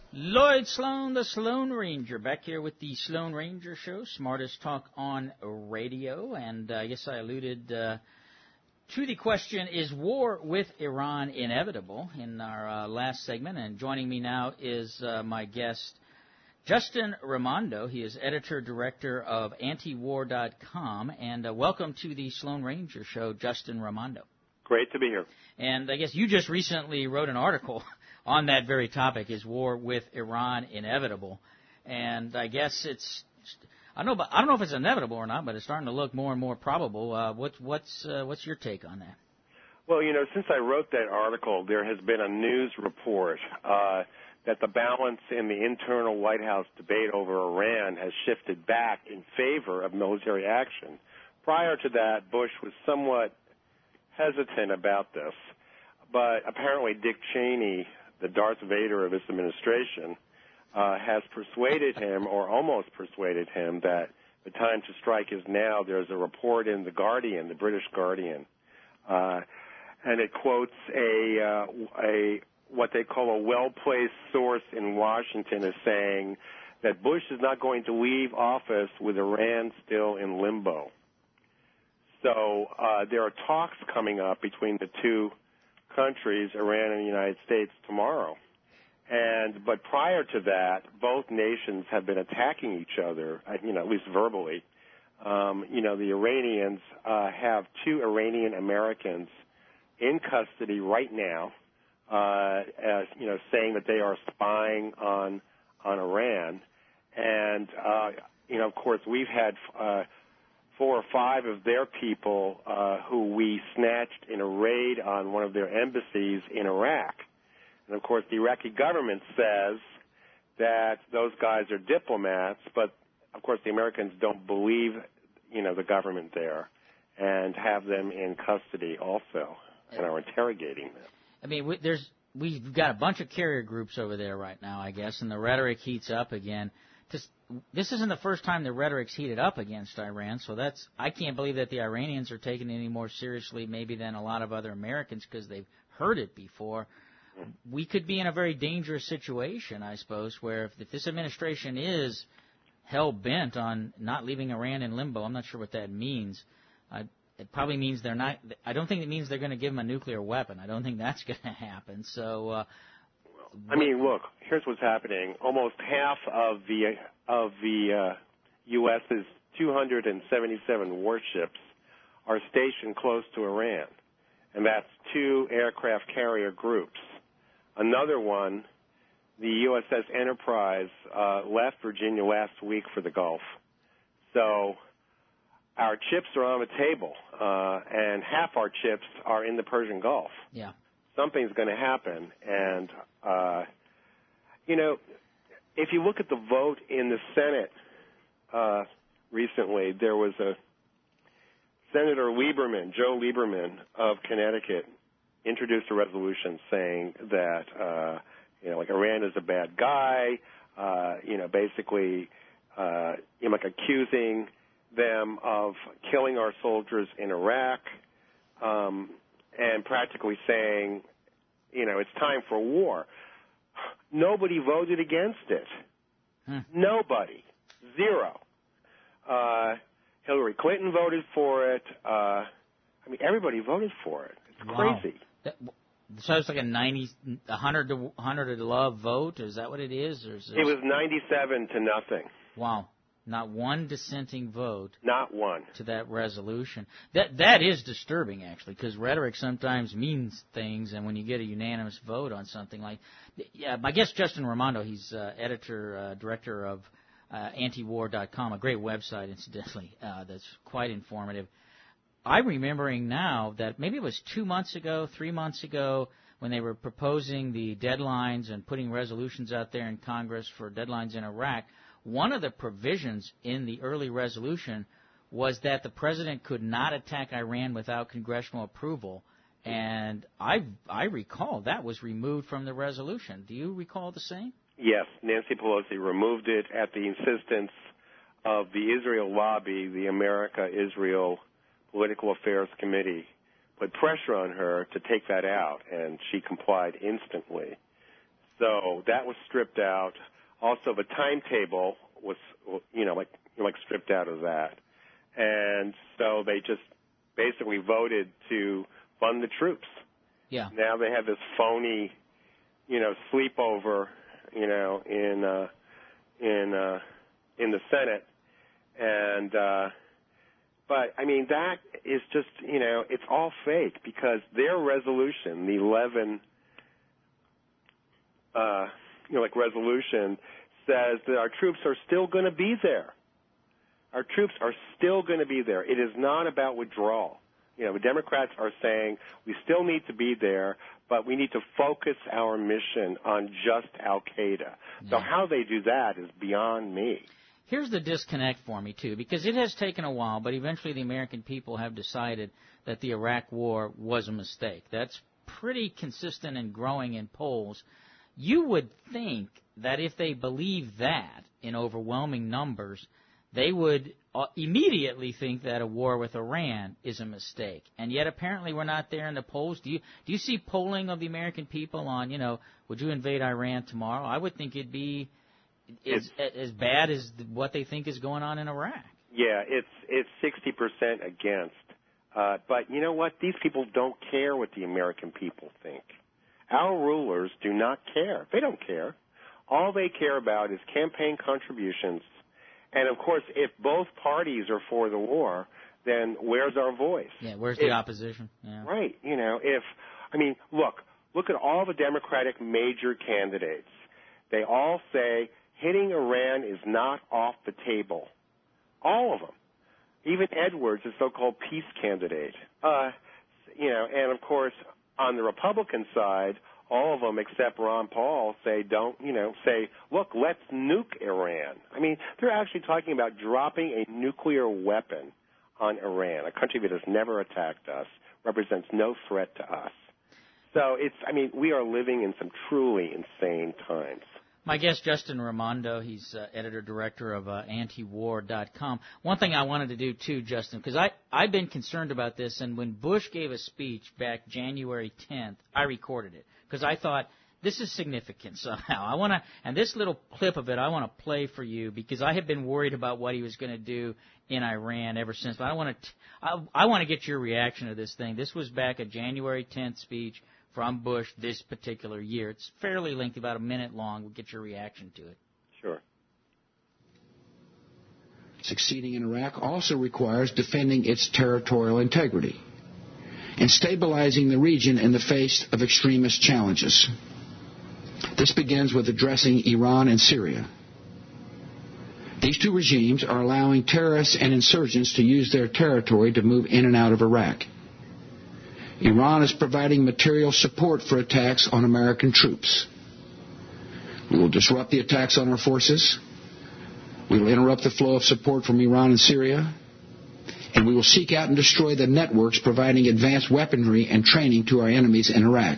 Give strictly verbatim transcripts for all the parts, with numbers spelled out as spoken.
Lloyd Sloan, the Sloan Ranger, back here with the Sloan Ranger Show, smartest talk on radio. And uh, yes, I alluded uh, to the question, is war with Iran inevitable, in our uh, last segment. And joining me now is uh, my guest, Justin Raimondo. He is editor-director of anti-war dot com. And uh, welcome to the Sloan Ranger Show, Justin Raimondo. Great to be here. And I guess you just recently wrote an article on that very topic, is war with Iran inevitable? And I guess it's, I don't know, but I don't know if it's inevitable or not, but it's starting to look more and more probable. Uh, what, what's uh, what's your take on that? Well, you know, since I wrote that article, there has been a news report uh, that the balance in the internal White House debate over Iran has shifted back in favor of military action. Prior to that, Bush was somewhat hesitant about this, but apparently Dick Cheney, the Darth Vader of this administration, uh, has persuaded him, or almost persuaded him, that the time to strike is now. There's a report in The Guardian, the British Guardian, uh, and it quotes a, uh, a what they call a well-placed source in Washington as saying that Bush is not going to leave office with Iran still in limbo. So uh, there are talks coming up between the two countries, Iran and the United States, tomorrow. And but prior to that, both nations have been attacking each other, you know, at least verbally. Um, you know, the Iranians uh, have two Iranian Americans in custody right now, uh, as, you know, saying that they are spying on on Iran. And uh, you know, of course, we've had Uh, four or five of their people uh, who we snatched in a raid on one of their embassies in Iraq. And, of course, the Iraqi government says that those guys are diplomats, but, of course, the Americans don't believe, you know, the government there and have them in custody also and are interrogating them. I mean, we, there's we've got a bunch of carrier groups over there right now, I guess, and the rhetoric heats up again. Just, this isn't the first time the rhetoric's heated up against Iran, so that's I can't believe that the Iranians are taking it any more seriously maybe than a lot of other Americans because they've heard it before. We could be in a very dangerous situation, I suppose, where if, if this administration is hell-bent on not leaving Iran in limbo, I'm not sure what that means. Uh, it probably means they're not – I don't think it means they're going to give them a nuclear weapon. I don't think that's going to happen. So uh, – I mean, look, here's what's happening. Almost half of the of the uh, U S's two hundred seventy-seven warships are stationed close to Iran, and that's two aircraft carrier groups. Another one, the U S S Enterprise, uh, left Virginia last week for the Gulf. So our chips are on the table, uh, and half our chips are in the Persian Gulf. Yeah. Something's going to happen, and uh, you know, if you look at the vote in the Senate uh, recently, there was a Senator Lieberman, Joe Lieberman of Connecticut, introduced a resolution saying that uh, you know, like Iran is a bad guy, uh, you know, basically, uh, you know, like accusing them of killing our soldiers in Iraq. Um, and practically saying, you know, it's time for war. Nobody voted against it. Hmm. Nobody. Zero. Uh, Hillary Clinton voted for it. Uh, I mean, everybody voted for it. It's wow. crazy. That, so it's like a ninety, a hundred to one hundred to love vote? Is that what it is? Or is it was ninety-seven to nothing. Wow. Not one dissenting vote. Not one. To that resolution. That That is disturbing, actually, because rhetoric sometimes means things, and when you get a unanimous vote on something like... Yeah, my guest, Justin Raimondo, he's uh, editor, uh, director of uh, anti war dot com, a great website, incidentally, uh, that's quite informative. I'm remembering now that maybe it was two months ago, three months ago, when they were proposing the deadlines and putting resolutions out there in Congress for deadlines in Iraq. One of the provisions in the early resolution was that the president could not attack Iran without congressional approval, and I I recall that was removed from the resolution. Do you recall the same? Yes, Nancy Pelosi removed it at the insistence of the Israel lobby, the America-Israel Political Affairs Committee, put pressure on her to take that out, and she complied instantly. So that was stripped out. Also, the timetable was, you know, like like stripped out of that. And so they just basically voted to fund the troops. Yeah. Now they have this phony, you know, sleepover, you know, in uh, in uh, in the Senate, and uh, but I mean that is just, you know, it's all fake because their resolution, the eleven, uh, you know, like resolution, says that our troops are still going to be there. Our troops are still going to be there. It is not about withdrawal. You know, the Democrats are saying we still need to be there, but we need to focus our mission on just al-Qaeda. Yeah. So how they do that is beyond me. Here's the disconnect for me, too, because it has taken a while, but eventually the American people have decided that the Iraq War was a mistake. That's pretty consistent and growing in polls. You would think that if they believe that in overwhelming numbers, they would uh, immediately think that a war with Iran is a mistake. And yet apparently we're not there in the polls. Do you do you see polling of the American people on, you know, would you invade Iran tomorrow? I would think it'd be as, as bad as what they think is going on in Iraq. Yeah, it's it's sixty percent against. Uh, but you know what? These people don't care what the American people think. Our rulers do not care. They don't care. All they care about is campaign contributions. And, of course, if both parties are for the war, then where's our voice? Yeah, where's if, the opposition? Yeah. Right. You know, if, I mean, look, look at all the Democratic major candidates. They all say hitting Iran is not off the table. All of them. Even Edwards, the so-called peace candidate. Uh, you know, and, of course, on the Republican side, all of them except Ron Paul say don't, you know, say, look, let's nuke Iran. I mean, they're actually talking about dropping a nuclear weapon on Iran, a country that has never attacked us, represents no threat to us. So it's, I mean, we are living in some truly insane times. My guest, Justin Raimondo, he's uh, editor-director of uh, anti-war dot com. One thing I wanted to do, too, Justin, because I, I've been concerned about this, and when Bush gave a speech back January tenth, I recorded it, because I thought, this is significant somehow. I want to, and this little clip of it I want to play for you, because I have been worried about what he was going to do in Iran ever since. But I want to, I, I want to get your reaction to this thing. This was back a January tenth speech from Bush this particular year. It's fairly lengthy, about a minute long. We'll get your reaction to it. Sure. Succeeding in Iraq also requires defending its territorial integrity and stabilizing the region in the face of extremist challenges. This begins with addressing Iran and Syria. These two regimes are allowing terrorists and insurgents to use their territory to move in and out of Iraq. Iran is providing material support for attacks on American troops. We will disrupt the attacks on our forces. We will interrupt the flow of support from Iran and Syria. And we will seek out and destroy the networks providing advanced weaponry and training to our enemies in Iraq.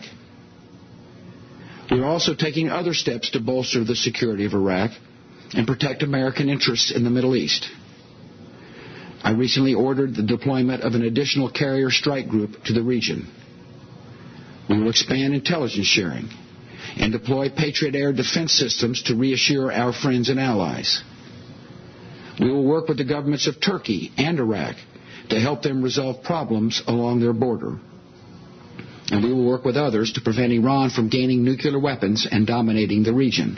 We are also taking other steps to bolster the security of Iraq and protect American interests in the Middle East. I recently ordered the deployment of an additional carrier strike group to the region. We will expand intelligence sharing and deploy Patriot air defense systems to reassure our friends and allies. We will work with the governments of Turkey and Iraq to help them resolve problems along their border. And we will work with others to prevent Iran from gaining nuclear weapons and dominating the region.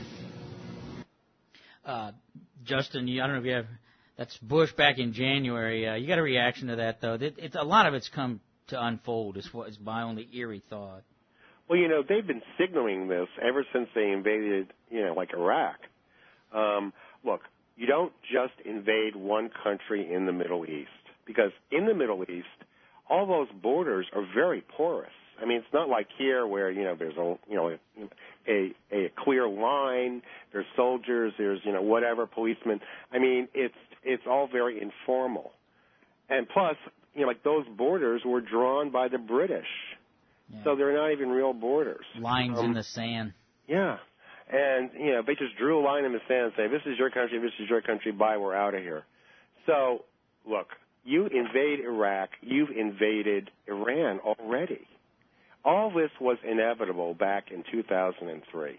Uh, Justin, I don't know if you have... That's Bush back in January. Uh, you got a reaction to that, though? It, it's, a lot of it's come to unfold, is, what, is my only eerie thought. Well, you know, they've been signaling this ever since they invaded, you know, like Iraq. Um, look, you don't just invade one country in the Middle East, because in the Middle East, all those borders are very porous. I mean, it's not like here where, you know, there's a, you know, a, a clear line, there's soldiers, there's, you know, whatever, policemen. I mean, it's, it's all very informal. And plus, you know, like those borders were drawn by the British. Yeah. So they're not even real borders. Lines um, in the sand. Yeah. And, you know, they just drew a line in the sand and say, this is your country, this is your country, bye, we're out of here. So, look, you invade Iraq, you've invaded Iran already. All this was inevitable back in two thousand three.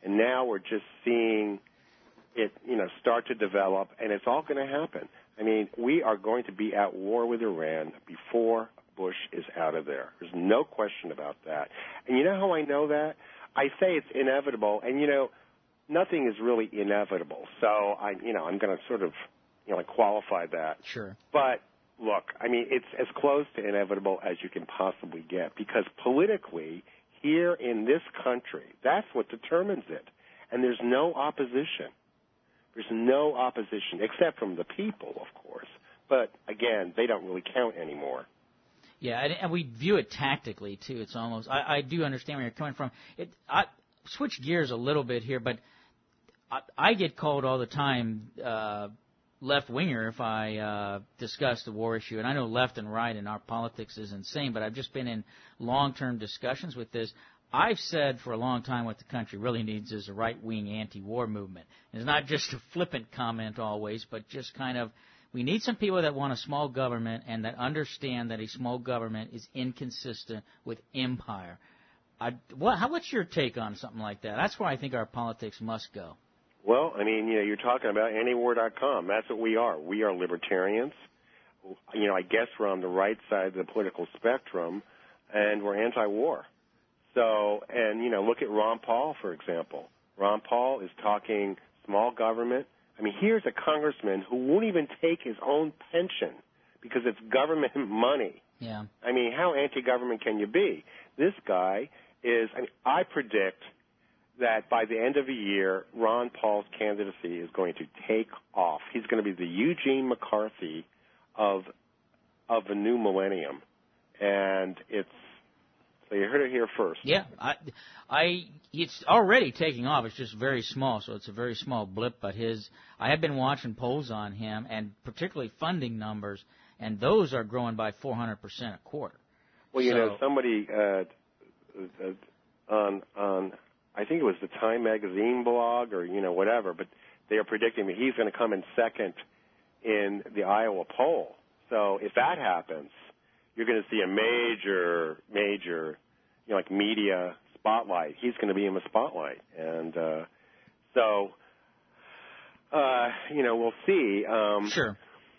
And now we're just seeing it, you know, start to develop, and it's all going to happen. I mean, we are going to be at war with Iran before Bush is out of there. There's no question about that. And you know how I know that? I say it's inevitable, and, you know, nothing is really inevitable. So, I, you know, I'm going to sort of, you know, like qualify that. Sure. But, look, I mean, it's as close to inevitable as you can possibly get, because politically, here in this country, that's what determines it. And there's no opposition. There's no opposition, except from the people, of course. But, again, they don't really count anymore. Yeah, and, and we view it tactically, too. It's almost, I, I do understand where you're coming from. It, I switch gears a little bit here, but I, I get called all the time uh, left-winger if I uh, discuss the war issue. And I know left and right in our politics is insane, but I've just been in long-term discussions with this. I've said for a long time what the country really needs is a right-wing anti-war movement. It's not just a flippant comment always, but just kind of, we need some people that want a small government and that understand that a small government is inconsistent with empire. I, what, how, what's your take on something like that? That's where I think our politics must go. Well, I mean, you know, you're talking about anti war dot com. That's what we are. We are libertarians. You know, I guess we're on the right side of the political spectrum, and we're anti-war. So, and, you know, look at Ron Paul, for example. Ron Paul is talking small government. I mean, here's a congressman who won't even take his own pension because it's government money. Yeah. I mean, how anti-government can you be? This guy is, I mean, I predict that by the end of the year, Ron Paul's candidacy is going to take off. He's going to be the Eugene McCarthy of of the new millennium. And it's, so you heard it here first. Yeah, I, I, it's already taking off. It's just very small, so it's a very small blip. But his, I have been watching polls on him, and particularly funding numbers, and those are growing by four hundred percent a quarter. Well, you so, know, somebody uh, uh, on on, I think it was the Time Magazine blog, or you know whatever, but they are predicting that he's going to come in second in the Iowa poll. So if that happens, you're going to see a major, major, you know, like media spotlight. He's going to be in the spotlight. And uh, so, uh, you know, we'll see. Um, sure.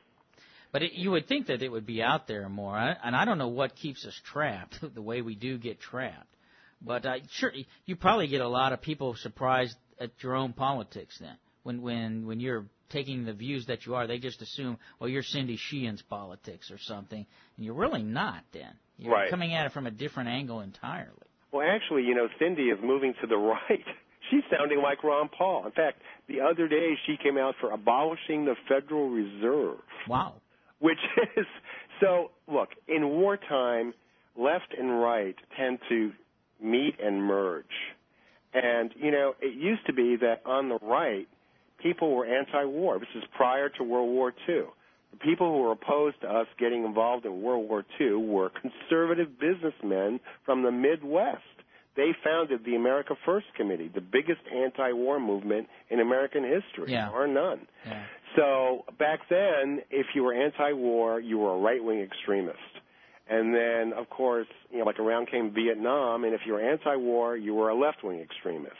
But it, you would think that it would be out there more. And I don't know what keeps us trapped, the way we do get trapped. But uh, sure, you probably get a lot of people surprised at your own politics then. When, when, when you're taking the views that you are, they just assume, well, you're Cindy Sheehan's politics or something, and you're really not then. You're right. coming at it from a different angle entirely. Well, actually, you know, Cindy is moving to the right. She's sounding like Ron Paul. In fact, the other day she came out for abolishing the Federal Reserve. Wow. Which is, so, look, in wartime, left and right tend to meet and merge. And, you know, it used to be that on the right, people were anti-war. This is prior to World War Two. The people who were opposed to us getting involved in World War Two were conservative businessmen from the Midwest. They founded the America First Committee, the biggest anti-war movement in American history, yeah. or none. Yeah. So back then, if you were anti-war, you were a right-wing extremist. And then, of course, you know, like around came Vietnam, and if you were anti-war, you were a left-wing extremist.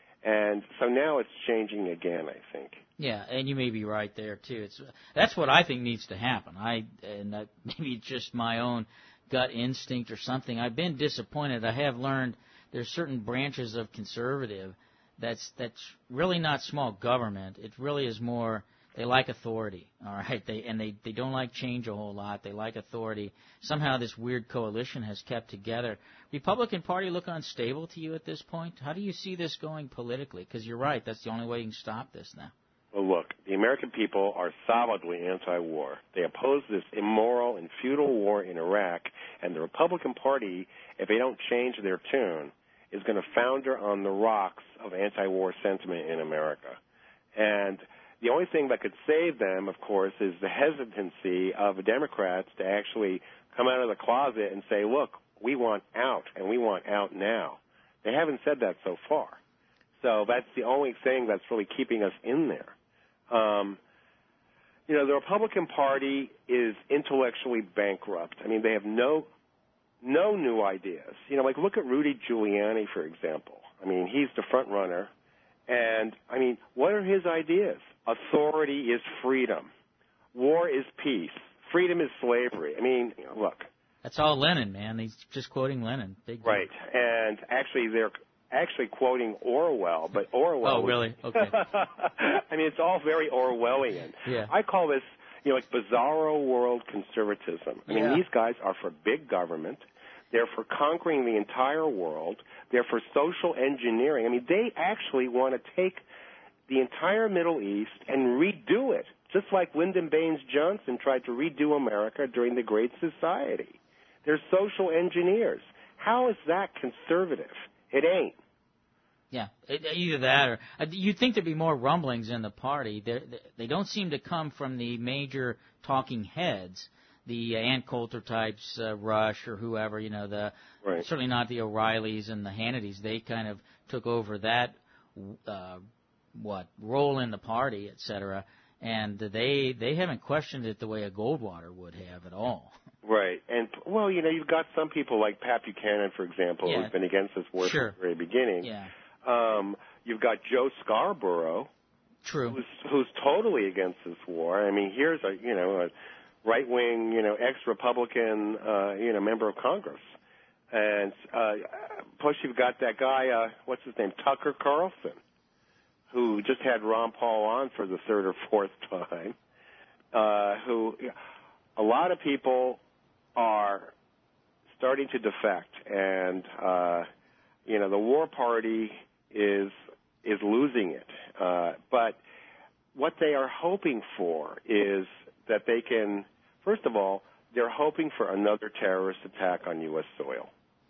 And so now it's changing again, I think. Yeah, and you may be right there too. It's that's what I think needs to happen. I and that maybe it's just my own gut instinct or something. I've been disappointed. I have learned there's certain branches of conservative that's that's really not small government. It really is more. They like authority, all right. They and they, they don't like change a whole lot. They like authority. Somehow this weird coalition has kept together. Republican Party look unstable to you at this point? How do you see this going politically? Because you're right, that's the only way you can stop this now. Well, look, the American people are solidly anti-war. They oppose this immoral and futile war in Iraq, and the Republican Party, if they don't change their tune, is going to founder on the rocks of anti-war sentiment in America. And the only thing that could save them, of course, is the hesitancy of the Democrats to actually come out of the closet and say, look, we want out, and we want out now. They haven't said that so far. So that's the only thing that's really keeping us in there. Um, you know, the Republican Party is intellectually bankrupt. I mean, they have no no new ideas. You know, like look at Rudy Giuliani, for example. I mean, he's the front runner. And, I mean, what are his ideas? Authority is freedom. War is peace. Freedom is slavery. I mean, look. That's all Lenin, man. He's just quoting Lenin. Big deal. Right. And actually, they're actually quoting Orwell, but Orwell... Oh, really? Okay. I mean, it's all very Orwellian. Yeah. I call this, you know, like bizarro world conservatism. I mean, Yeah. these guys are for big government. They're for conquering the entire world. They're for social engineering. I mean, they actually want to take the entire Middle East and redo it, just like Lyndon Baines Johnson tried to redo America during the Great Society. They're social engineers. How is that conservative? It ain't. Yeah, it, either that or uh, you'd think there'd be more rumblings in the party. They're, they don't seem to come from the major talking heads, the uh, Ann Coulter types, uh, Rush or whoever, you know, the right. certainly not the O'Reillys and the Hannitys. They kind of took over that uh, what role in the party, et cetera. And they they haven't questioned it the way a Goldwater would have at all. Right. And, well, you know, you've got some people like Pat Buchanan, for example, Yeah. who's been against this war Sure. from the very beginning. Yeah. Um, you've got Joe Scarborough, True. who's, who's totally against this war. I mean, here's a, you know, a right-wing, you know, ex-Republican, uh, you know, member of Congress. And uh, plus you've got that guy, uh, what's his name, Tucker Carlson, who just had Ron Paul on for the third or fourth time, uh, who a lot of people are starting to defect, and uh, you know the war party is is losing it. Uh, but what they are hoping for is that they can, first of all, they're hoping for another terrorist attack on U S soil,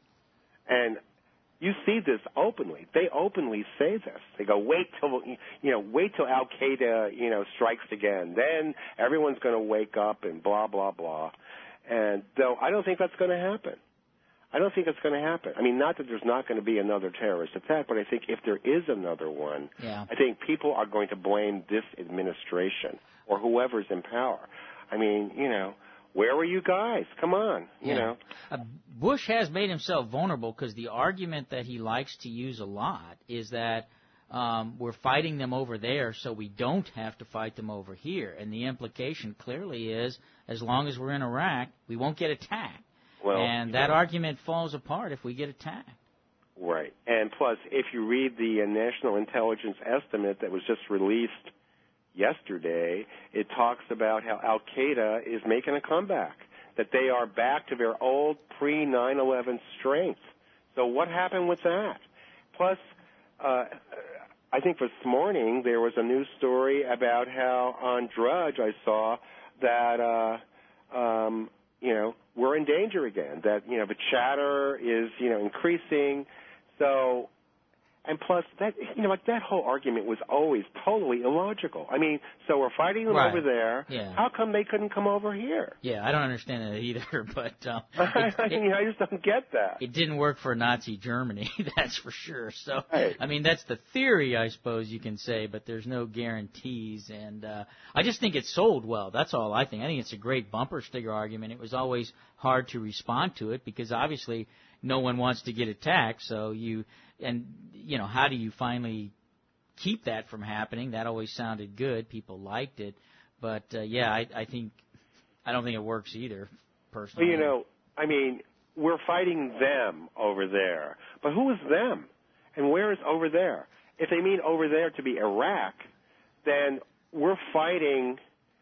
and you see this openly. They openly say this. They go, wait till you know, wait till Al Qaeda, you know, strikes again. Then everyone's going to wake up and blah blah blah. And though I don't think that's going to happen. I don't think it's going to happen. I mean, not that there's not going to be another terrorist attack, but I think if there is another one, yeah. I think people are going to blame this administration or whoever's in power. I mean, you know. Where were you guys? Come on, you yeah. know. Uh, Bush has made himself vulnerable because the argument that he likes to use a lot is that um, we're fighting them over there so we don't have to fight them over here. And the implication clearly is as long as we're in Iraq, we won't get attacked. Well, and that know. argument falls apart if we get attacked. Right. And plus, if you read the uh, National Intelligence Estimate that was just released yesterday, it talks about how Al Qaeda is making a comeback, that they are back to their old pre nine eleven strength. So what happened with that? Plus, uh, I think this morning there was a news story about how on Drudge I saw that, uh, um, you know, we're in danger again, that, you know, the chatter is, you know, increasing. So, and plus, that, you know, like that whole argument was always totally illogical. I mean, so we're fighting them right. over there. Yeah. How come they couldn't come over here? Yeah, I don't understand that either, but um, I, it, mean, I just don't get that. It didn't work for Nazi Germany, that's for sure. So, right. I mean, that's the theory, I suppose you can say, but there's no guarantees. And uh, I just think it sold well. That's all I think. I think it's a great bumper sticker argument. It was always hard to respond to it because obviously no one wants to get attacked. So you and you know, how do you finally keep that from happening? That always sounded good. People liked it, but uh, yeah, I, I think I don't think it works either. Personally, well, you know, I mean, we're fighting them over there, but who is them, and where is over there? If they mean over there to be Iraq, then we're fighting,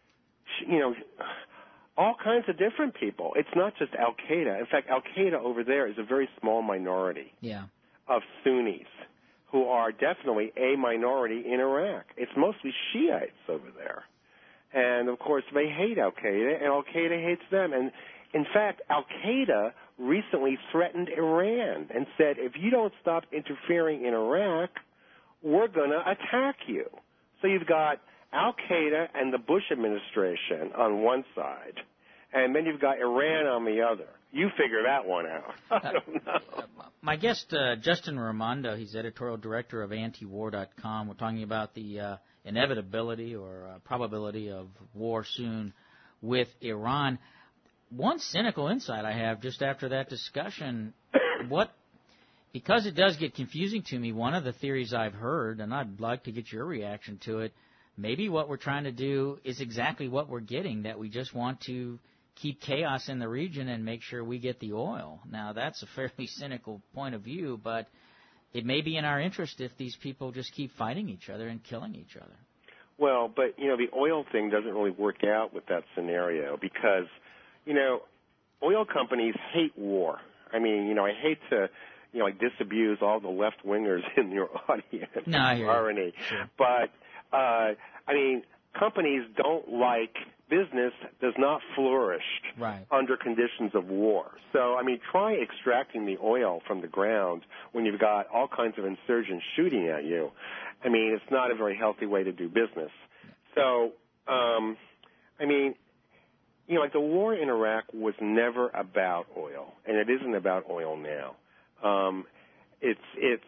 you know, all kinds of different people. It's not just Al Qaeda. In fact, Al Qaeda over there is a very small minority. Yeah. Of Sunnis, who are definitely a minority in Iraq. It's mostly Shiites over there. And, of course, they hate Al-Qaeda, and Al-Qaeda hates them. And, in fact, Al-Qaeda recently threatened Iran and said, if you don't stop interfering in Iraq, we're going to attack you. So you've got Al-Qaeda and the Bush administration on one side, and then you've got Iran on the other. You figure that one out. I don't know. Uh, my guest, uh, Justin Raimondo, he's editorial director of anti war dot com. We're talking about the uh, inevitability or uh, probability of war soon with Iran. One cynical insight I have just after that discussion, what because it does get confusing to me, one of the theories I've heard, and I'd like to get your reaction to it, maybe what we're trying to do is exactly what we're getting, that we just want to keep chaos in the region and make sure we get the oil. Now, that's a fairly cynical point of view, but it may be in our interest if these people just keep fighting each other and killing each other. Well, but, you know, the oil thing doesn't really work out with that scenario because, you know, oil companies hate war. I mean, you know, I hate to, you know, like disabuse all the left-wingers in your audience. No, I hear irony. Sure. But, uh, I mean, companies don't like business does not flourish right. under conditions of war. So, I mean, try extracting the oil from the ground when you've got all kinds of insurgents shooting at you. I mean, it's not a very healthy way to do business. So, um, I mean, you know, like the war in Iraq was never about oil, and it isn't about oil now. Um, it's it's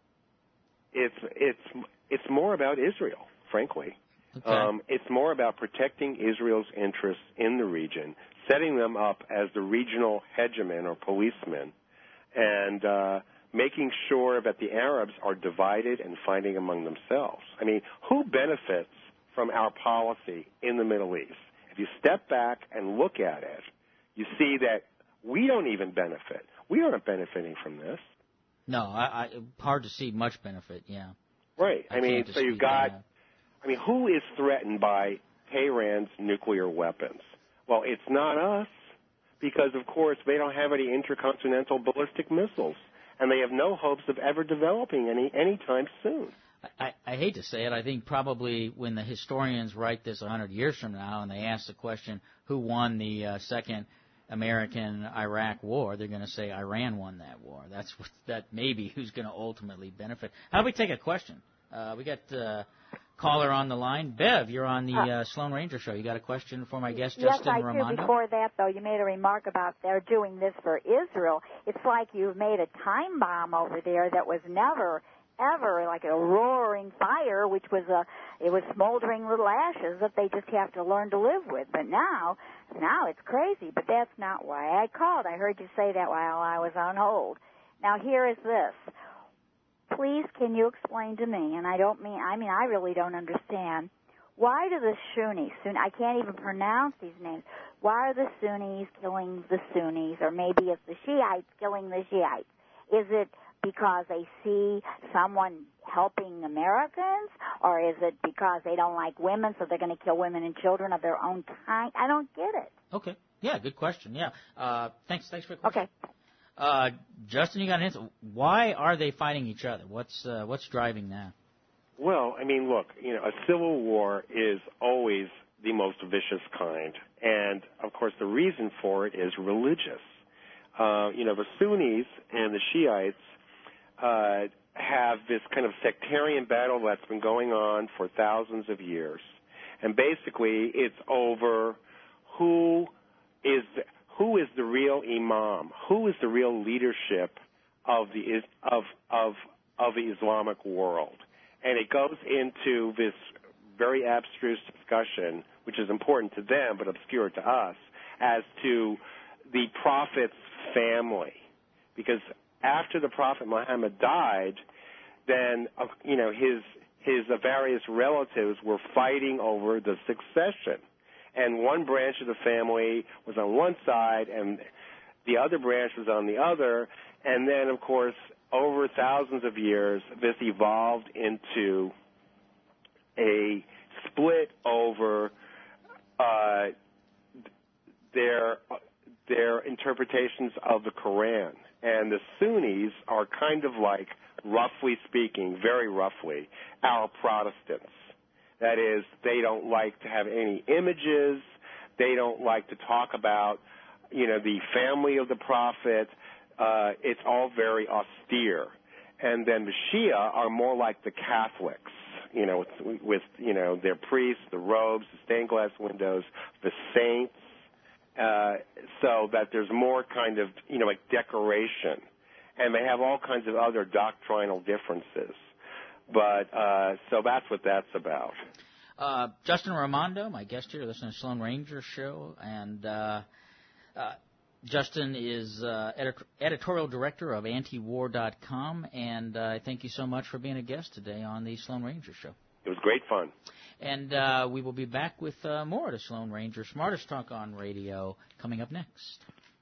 it's it's it's more about Israel, frankly. Okay. Um, it's more about protecting Israel's interests in the region, setting them up as the regional hegemon or policeman, and uh, making sure that the Arabs are divided and fighting among themselves. I mean, who benefits from our policy in the Middle East? If you step back and look at it, you see that we don't even benefit. We aren't benefiting from this. No, I, I, hard to see much benefit, yeah. Right. I, I mean, so you've got... That. I mean, who is threatened by Tehran's nuclear weapons? Well, it's not us, because, of course, they don't have any intercontinental ballistic missiles, and they have no hopes of ever developing any anytime soon. I, I hate to say it. I think probably when the historians write this one hundred years from now and they ask the question, who won the uh, second American-Iraq war, they're going to say Iran won that war. That's what, that maybe who's going to ultimately benefit. How do we take a question? Uh, we got... Uh, Caller on the line. Bev, you're on the uh, Sloan Ranger Show. You got a question for my guest, yes, Justin I Raimondo? do. Before that, though, you made a remark about they're doing this for Israel. It's like you've made a time bomb over there that was never, ever like a roaring fire, which was a, it was smoldering little ashes that they just have to learn to live with. But now, now it's crazy. But that's not why I called. I heard you say that while I was on hold. Now, here is this. Please, can you explain to me, and I don't mean, I mean, I really don't understand, why do the Sunnis, I can't even pronounce these names, why are the Sunnis killing the Sunnis, or maybe it's the Shiites killing the Shiites? Is it because they see someone helping Americans, or is it because they don't like women, so they're going to kill women and children of their own kind? I don't get it. Okay. Yeah, good question. Yeah. Uh, thanks, thanks for the question. Okay. Uh, Justin, you got an answer. Why are they fighting each other? What's uh, what's driving that? Well, I mean, look, you know, a civil war is always the most vicious kind, and of course, the reason for it is religious. Uh, you know, the Sunnis and the Shiites uh, have this kind of sectarian battle that's been going on for thousands of years, and basically, it's over who is the, Who is the real imam? Who is the real leadership of the of of of the Islamic world? And it goes into this very abstruse discussion, which is important to them but obscure to us, as to the Prophet's family. Because after the Prophet Muhammad died, then uh, you know his his uh, various relatives were fighting over the succession. And one branch of the family was on one side, and the other branch was on the other. And then, of course, over thousands of years, this evolved into a split over uh, their their interpretations of the Quran. And the Sunnis are kind of like, roughly speaking, very roughly, our Protestants. That is, they don't like to have any images. They don't like to talk about, you know, the family of the Prophet. Uh, it's all very austere. And then the Shia are more like the Catholics, you know, with, with you know, their priests, the robes, the stained glass windows, the saints, uh, so that there's more kind of, you know, like decoration. And they have all kinds of other doctrinal differences. But, uh, so that's what that's about. Uh, Justin Raimondo, my guest here, listening to Sloan Ranger Show, and uh, uh, Justin is uh, edit- editorial director of antiwar dot com, and uh, thank you so much for being a guest today on the Sloan Ranger Show. It was great fun. And uh, we will be back with uh, more of the Sloan Ranger Smartest Talk on Radio coming up next.